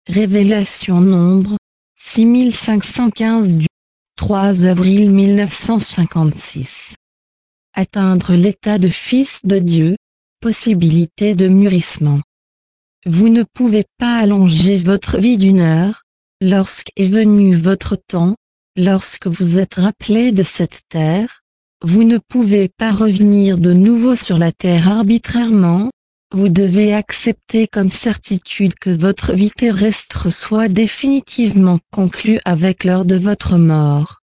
Révélation Nombre 6515 du 3 avril 1956. Atteindre l'état de fils de Dieu, possibilité de mûrissement. Vous ne pouvez pas allonger votre vie d'une heure, lorsqu'est venu votre temps, lorsque vous êtes rappelé de cette terre, vous ne pouvez pas revenir de nouveau sur la terre arbitrairement, vous devez accepter comme certitude que votre vie terrestre soit définitivement conclue avec l'heure de votre mort.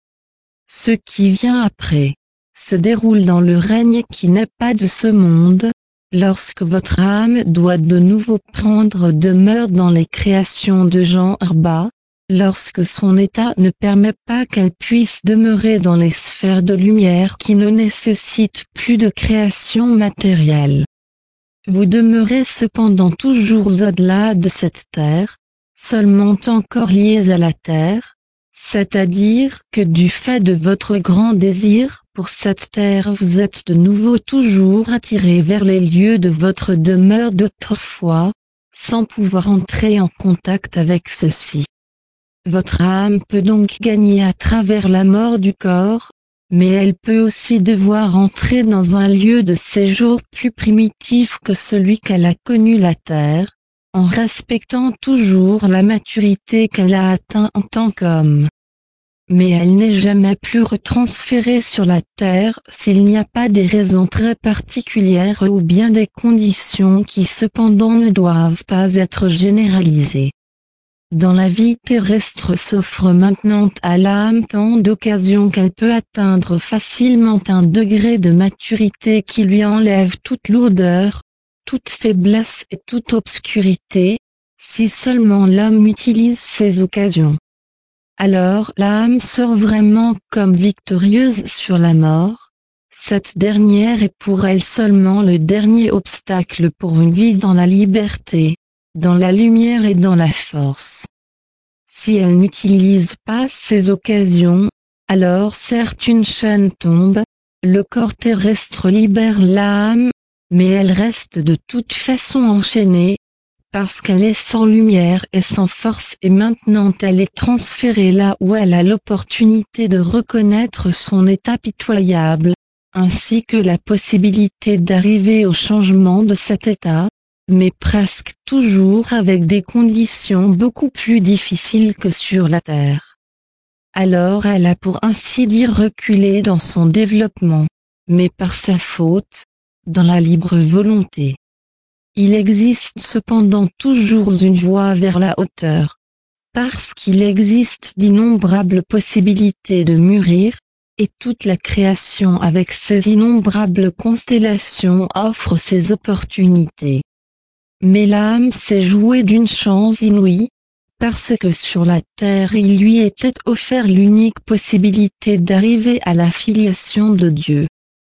Ce qui vient après se déroule dans le règne qui n'est pas de ce monde, lorsque votre âme doit de nouveau prendre demeure dans les créations de genre bas, lorsque son état ne permet pas qu'elle puisse demeurer dans les sphères de lumière qui ne nécessitent plus de création matérielle. Vous demeurez cependant toujours au-delà de cette terre, seulement encore liés à la terre, c'est-à-dire que du fait de votre grand désir pour cette terre vous êtes de nouveau toujours attiré vers les lieux de votre demeure d'autrefois, sans pouvoir entrer en contact avec ceux-ci. Votre âme peut donc gagner à travers la mort du corps, mais elle peut aussi devoir entrer dans un lieu de séjour plus primitif que celui qu'elle a connu la terre, en respectant toujours la maturité qu'elle a atteint en tant qu'homme. Mais elle n'est jamais plus retransférée sur la terre s'il n'y a pas des raisons très particulières ou bien des conditions qui cependant ne doivent pas être généralisées. Dans la vie terrestre s'offre maintenant à l'âme tant d'occasions qu'elle peut atteindre facilement un degré de maturité qui lui enlève toute lourdeur, toute faiblesse et toute obscurité, si seulement l'homme utilise ces occasions. Alors l'âme sort vraiment comme victorieuse sur la mort. Cette dernière est pour elle seulement le dernier obstacle pour une vie dans la liberté, dans la lumière et dans la force. Si elle n'utilise pas ces occasions, alors certes une chaîne tombe, le corps terrestre libère l'âme, mais elle reste de toute façon enchaînée, parce qu'elle est sans lumière et sans force et maintenant elle est transférée là où elle a l'opportunité de reconnaître son état pitoyable, ainsi que la possibilité d'arriver au changement de cet état, mais presque toujours avec des conditions beaucoup plus difficiles que sur la Terre. Alors elle a pour ainsi dire reculé dans son développement, mais par sa faute, dans la libre volonté. Il existe cependant toujours une voie vers la hauteur, parce qu'il existe d'innombrables possibilités de mûrir, et toute la création avec ses innombrables constellations offre ses opportunités. Mais l'âme s'est jouée d'une chance inouïe, parce que sur la terre il lui était offert l'unique possibilité d'arriver à la filiation de Dieu.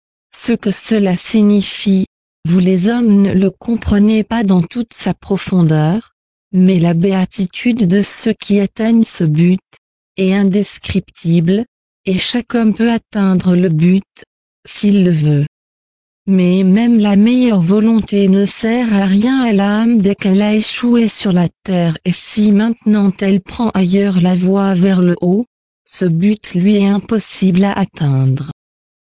Ce que cela signifie, vous les hommes ne le comprenez pas dans toute sa profondeur, mais la béatitude de ceux qui atteignent ce but est indescriptible, et chaque homme peut atteindre le but, s'il le veut. Mais même la meilleure volonté ne sert à rien à l'âme dès qu'elle a échoué sur la terre et si maintenant elle prend ailleurs la voie vers le haut, ce but lui est impossible à atteindre.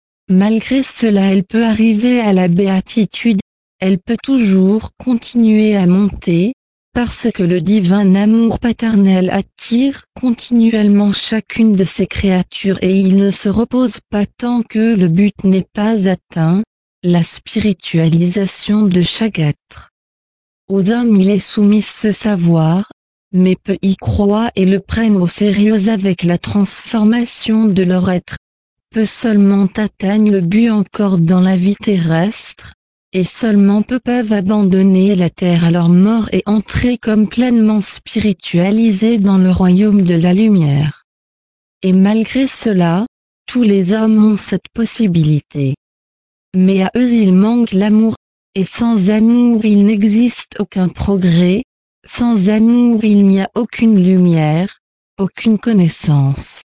Malgré cela elle peut arriver à la béatitude, elle peut toujours continuer à monter, parce que le divin amour paternel attire continuellement chacune de ses créatures et il ne se repose pas tant que le but n'est pas atteint, la spiritualisation de chaque être. Aux hommes il est soumis ce savoir, mais peu y croient et le prennent au sérieux avec la transformation de leur être. Peu seulement atteignent le but encore dans la vie terrestre, et seulement peu peuvent abandonner la terre à leur mort et entrer comme pleinement spiritualisés dans le royaume de la lumière. Et malgré cela, tous les hommes ont cette possibilité. Mais à eux il manque l'amour, et sans amour il n'existe aucun progrès, sans amour il n'y a aucune lumière, aucune connaissance.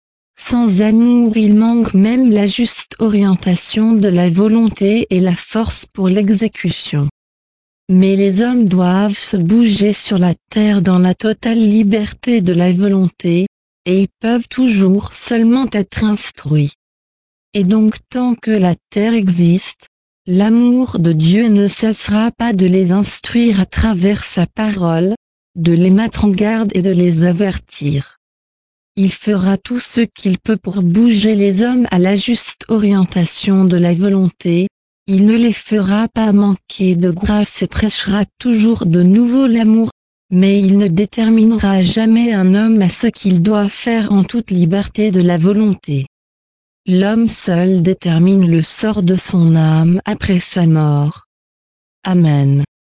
Sans amour il manque même la juste orientation de la volonté et la force pour l'exécution. Mais les hommes doivent se bouger sur la terre dans la totale liberté de la volonté, et ils peuvent toujours seulement être instruits. Et donc tant que la terre existe, l'amour de Dieu ne cessera pas de les instruire à travers sa parole, de les mettre en garde et de les avertir. Il fera tout ce qu'il peut pour bouger les hommes à la juste orientation de la volonté, il ne les fera pas manquer de grâce et prêchera toujours de nouveau l'amour, mais il ne déterminera jamais un homme à ce qu'il doit faire en toute liberté de la volonté. L'homme seul détermine le sort de son âme après sa mort. Amen.